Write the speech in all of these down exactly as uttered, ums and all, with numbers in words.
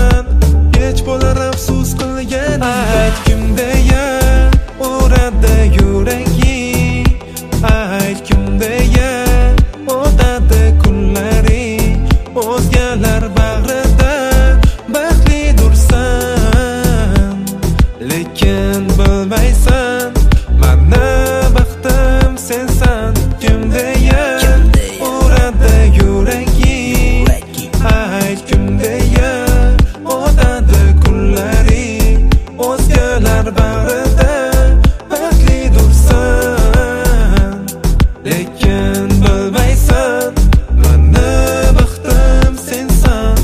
bilan kech bo'lar afsus qilgan. Aytgimdeya uradi yuraging, aytgimdeya o'tadi kunlaring, o'zgalar bag'rida baxtlidirsan, lekin bilmaysan mana baxtim sensan. Kimdeya uradi yuraging, aytgimdeya o'tadi kunlaring, o'zgalar bag'rida baxtlidirsan, lekin bilmaysan mana baxtim sensan.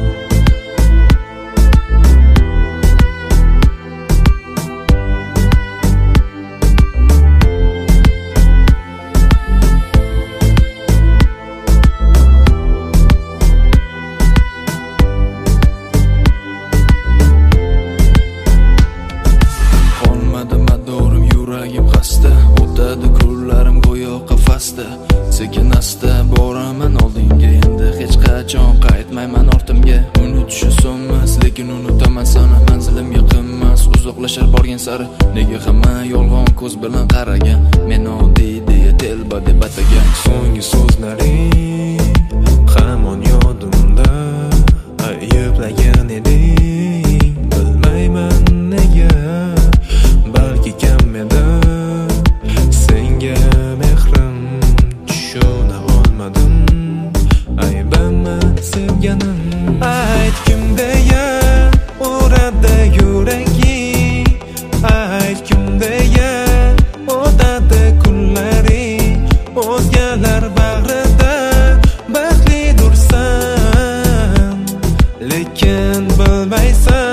Qolmadi madorim, yuragim xasta, o'tadi kunlarim go'yo qafasda. Sekin asta boraman oldinga, endi hech qachon qaytmayman ortimga. Unutish osonmas, lekin unutaman sana. Manzilim yaqinmas, uzoqlashar borgan sari. Nega hamma yolg'on ko'z bilan qaragan, men oddiy deya telba deb atagan. So'nggi so'zlaring hamon yodimda, ayblagan eding, bilmayman nega. Balki kam edi senga mehrim, tushuna olmadim aybimni sevganim. Aytgimdeya uradi yuraging, aytgimdeya o'tadi kunlaring, o'zgalar bag'rida baxtlidirsan, lekin bilmaysan